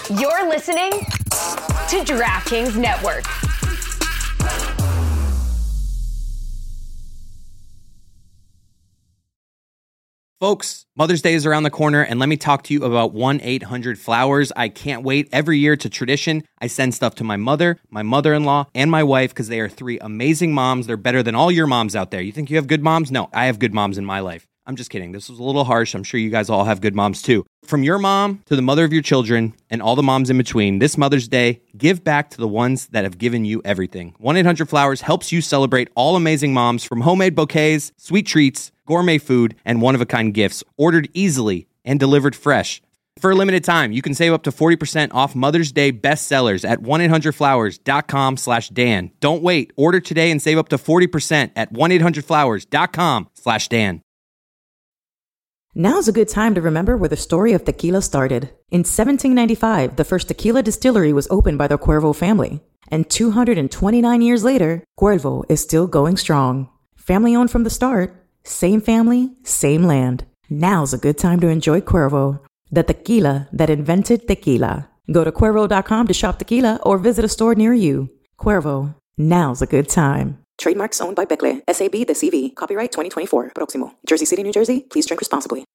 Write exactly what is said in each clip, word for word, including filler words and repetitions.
You're listening to DraftKings Network. Folks, Mother's Day is around the corner, and let me talk to you about one eight hundred flowers. I can't wait. Every year, it's a tradition. I send stuff to my mother, my mother-in-law, and my wife because they are three amazing moms. They're better than all your moms out there. You think you have good moms? No, I have good moms in my life. I'm just kidding. This was a little harsh. I'm sure you guys all have good moms too. From your mom to the mother of your children and all the moms in between, this Mother's Day, give back to the ones that have given you everything. one eight hundred flowers helps you celebrate all amazing moms, from homemade bouquets, sweet treats, gourmet food, and one-of-a-kind gifts, ordered easily and delivered fresh. For a limited time, you can save up to forty percent off Mother's Day bestsellers at one eight hundred flowers dot com slash Dan. Don't wait. Order today and save up to forty percent at one eight hundred flowers dot com slash Dan. Now's a good time to remember where the story of tequila started. In seventeen ninety-five, the first tequila distillery was opened by the Cuervo family. And two hundred twenty-nine years later, Cuervo is still going strong. Family owned from the start, same family, same land. Now's a good time to enjoy Cuervo, the tequila that invented tequila. Go to Cuervo dot com to shop tequila or visit a store near you. Cuervo, now's a good time. Trademarks owned by Becle, S A B de C V. Copyright twenty twenty-four. Proximo. Jersey City, New Jersey. Please drink responsibly.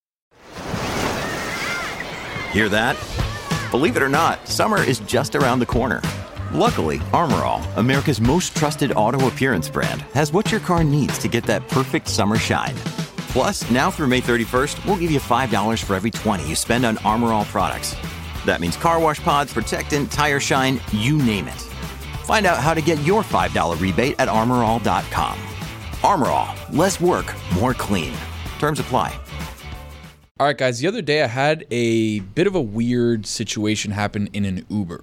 Hear that? Believe it or not, summer is just around the corner. Luckily, Armor All, America's most trusted auto appearance brand, has what your car needs to get that perfect summer shine. Plus, now through May thirty-first, we'll give you five dollars for every twenty you spend on Armor All products. That means car wash pods, protectant, tire shine, you name it. Find out how to get your five dollars rebate at armor all dot com. Armor All, less work, more clean. Terms apply. All right, guys, the other day I had a bit of a weird situation happen in an Uber.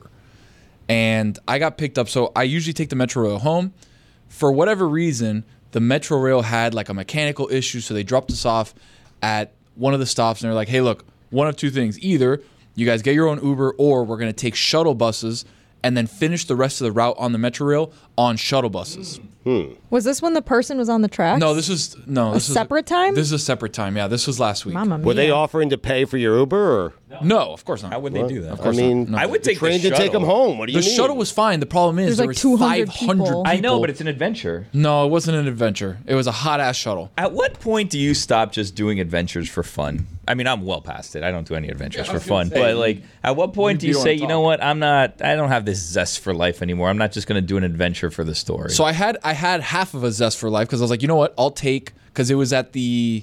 And I got picked up. So I usually take the Metro Rail home. For whatever reason, the Metro Rail had like a mechanical issue, so they dropped us off at one of the stops. And they're like, hey, look, one of two things. Either you guys get your own Uber, or we're going to take shuttle buses and then finish the rest of the route on the Metro Rail on shuttle buses. Hmm. Was this when the person was on the tracks? No, this was no. This a separate is, time? This is a separate time. Yeah, this was last week. Mama mia. Were they offering to pay for your Uber? Or? No, no of course not. How would they do that? Of course I mean, not. I would take trained the to take them home. What do you the mean? The shuttle was fine. The problem is There's there like was two hundred five hundred people. people. I know, but it's an adventure. No, it wasn't an adventure. It was a hot ass shuttle. At what point do you stop just doing adventures for fun? I mean, I'm well past it. I don't do any adventures Yeah, for fun. say, but like, at what point you- do you you say, don't you know talk. what? I'm not. I don't have this zest for life anymore. I'm not just going to do an adventure for the story. So I had I had half of a zest for life because I was like, you know what? I'll take, because it was at the,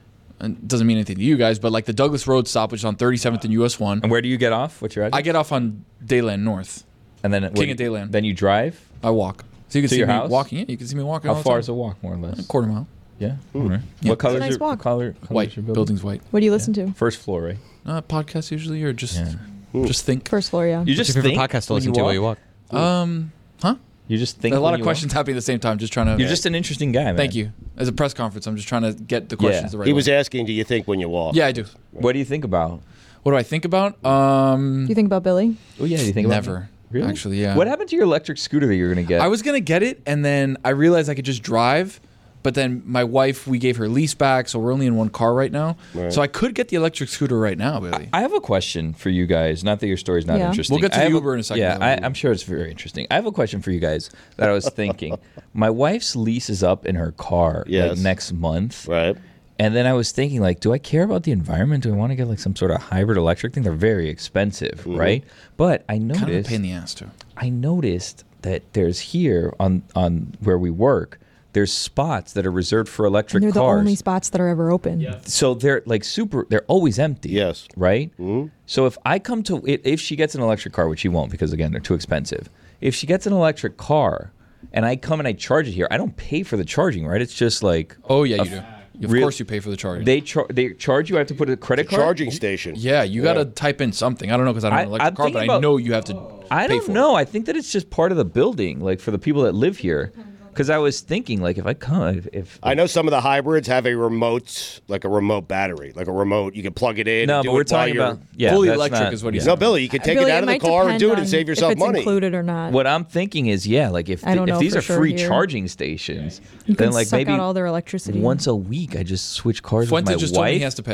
it doesn't mean anything to you guys, but like the Douglas Road stop, which is on thirty-seventh and U S one. And where do you get off? What's your address? I get off on Dayland North. and then King of Dayland. Then you drive. I walk. So you can To see your me house? walking. Yeah, you can see me walking. How all the far time. is a walk, more or less? A quarter mile. Yeah. Yeah. What It's a color is nice your walk. color? color White. is your building? Building's white. What do you listen to? First floor, right? Uh, podcast usually, or just Yeah. just think. First floor, yeah. You just What's your favorite think podcast to when listen to while you walk? Um, huh? You just think There's a lot when of you questions happening at the same time. Just trying to. Walk. You're just an interesting guy, man. Thank you. As a press conference, I'm just trying to get the Yeah. questions the right He way. was asking, do you think when you walk? Yeah, I do. What do you think about? What do I think about? Um, Do you think about Billy? Oh yeah, do you think about never. Really? Actually, yeah. What happened to your electric scooter that you were gonna get? I was gonna get it, and then I realized I could just drive. But then my wife, we gave her lease back, so we're only in one car right now. Right. So I could get the electric scooter right now, Billy. I have a question for you guys. Not that your story's not Yeah. interesting. We'll get to I the have Uber in a second. Yeah, I, I'm sure it's very interesting. I have a question for you guys that I was thinking. My wife's lease is up in her car Yes. like next month. Right. And then I was thinking, like, do I care about the environment? Do I want to get like some sort of hybrid electric thing? They're very expensive, Mm-hmm. right? But I kind of a noticed, pain in the ass too. I noticed that there's here on on where we work, there's spots that are reserved for electric And they're the cars. only spots that are ever open. So they're like super. They're always empty. Yes. Right. Mhm. So if I come to, if, if she gets an electric car, which she won't because again they're too expensive. If she gets an electric car, and I come and I charge it here, I don't pay for the charging, right? It's just like Oh yeah, a you do. f- Of real- course, you pay for the charger. They char- they charge you. I have to put a credit card. Charging station. yeah, you got to type in something. I don't know because I don't I- have an electric I'm car, but thinking I about- know you have to. I pay don't for know. It. I think that it's just part of the building, like for the people that live here. Because I was thinking, like, if I come, if, if I know some of the hybrids have a remote, like a remote battery, like a remote. You can plug it in. no, and do but we're it while talking you're- about yeah, Fully that's electric not- is what he yeah. No, Billy, you can take Billy, it out of the might car and depend do it and on save yourself if it's money. included or not. What I'm thinking is, yeah, like if I don't if know these for are sure free here. charging stations, You then can like suck maybe out all their electricity. once a week I just switch cars Fuente with my just told me wife. he has to pay.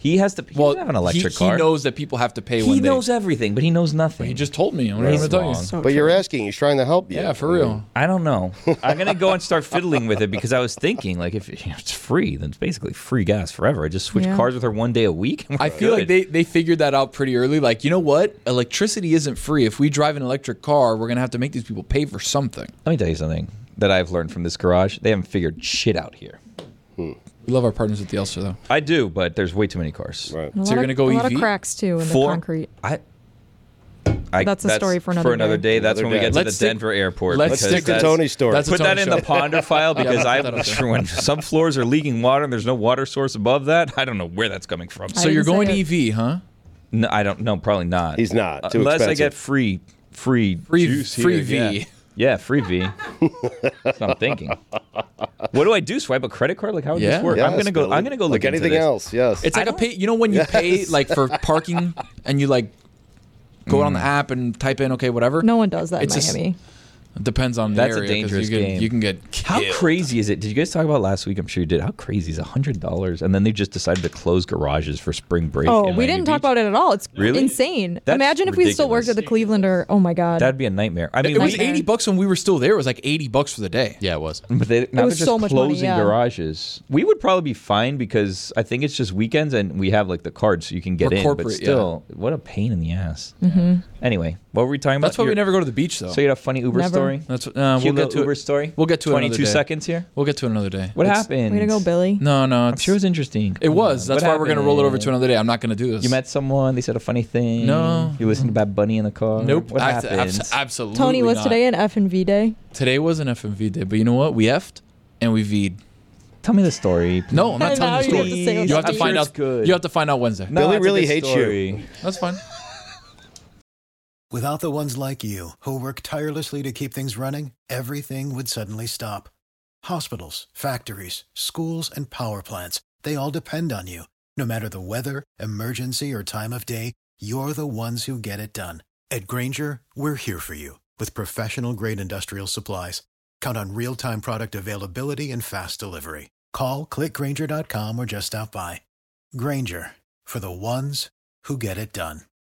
He has to. He Well, doesn't have an electric he, car. he knows that people have to pay. He when knows they, everything, but he knows nothing. He just told me. I'm not He's even tell you. wrong. So But true. you're asking. He's trying to help you. Yeah, for real. I don't know. I'm gonna go and start fiddling with it because I was thinking, like, if you know, it's free, then it's basically free gas forever. I just switch Yeah. cars with her one day a week. and we're I feel like good. they, they figured that out pretty early. Like, you know what? Electricity isn't free. If we drive an electric car, we're going to have to make these people pay for something. Let me tell you something that I've learned from this garage. They haven't figured shit out here. We love our partners at the Elster, though. I do, but there's way too many cars. Right. And a So you're lot gonna of- go a lot E V? of cracks too in Four. the concrete. I. I That's a story for another another day. day. That's Another when we day. get to Let's the stick- Denver airport. let's Let's because stick to that's- Tony's story. that's a Put that Tony in show. the ponder file because put I that out there. when some floors are leaking water and there's no water source above that. I don't know where that's coming from. I So you're didn't going say E it. V, huh? No, I don't know. Probably not. He's not. Too Unless I expensive. get free, free, Free, juice free here, V. Yeah. Yeah, free V. That's what I'm thinking. What do I do? Swipe a credit card? Like how would Yeah. this work? Yes, I'm gonna go. Billy. I'm gonna go look like into anything this. else. Yes. It's like I a pay. You know when you pay Yes. like for parking and you like go on the app and type in okay whatever. No one does that It's in just- Miami. It depends on the That's a area, 'cause dangerous you can, game. You can get How killed. crazy is it? Did you guys talk about last week? I'm sure you did. How crazy is a hundred dollars? And then they just decided to close garages for spring break. Oh, in we Miami didn't talk Beach? about it at all. It's Really? insane. That's Imagine if we still worked at the ridiculous. Cleveland or oh my god. That'd be a nightmare. I mean, It was we, Nightmare. eighty bucks when we were still there. It was like eighty bucks for the day. Yeah, it was. but they, now was they're just so much money, closing yeah. garages. We would probably be fine because I think it's just weekends and we have like the card so you can get We're in. corporate, but still, what a pain in the ass. Mm-hmm. Anyway, what were we talking about? That's why we You're- never go to the beach though. So you had a funny Uber Never. story. That's what, uh, we'll Cute get little to Uber it. story. We'll get to it another twenty-two day. seconds here. We'll get to it another day. What It's- happened? Way to go, Billy. No, no. I'm It's, sure it was interesting. it was. That's What why we're gonna roll it over to happened? another day. I'm not gonna do this. You met someone. They said a funny thing. No. You listened to Bad Bunny in the car. Nope. What Abs- happened? abs- absolutely. Tony, was not. today an F and V day? Today was an F M V day, but you know what? We effed and we V'd. Tell me the story. No, I'm not And telling now you the you story. have to say what You have to I'm find sure out. it's good. You have to find out Wednesday. No, Billy it's a really good hates you. story. That's fine. Without the ones like you, who work tirelessly to keep things running, everything would suddenly stop. Hospitals, factories, schools, and power plants, they all depend on you. No matter the weather, emergency, or time of day, you're the ones who get it done. At Grainger, we're here for you with professional-grade industrial supplies. Count on real-time product availability and fast delivery. Call, click Grainger dot com, or just stop by. Grainger, for the ones who get it done.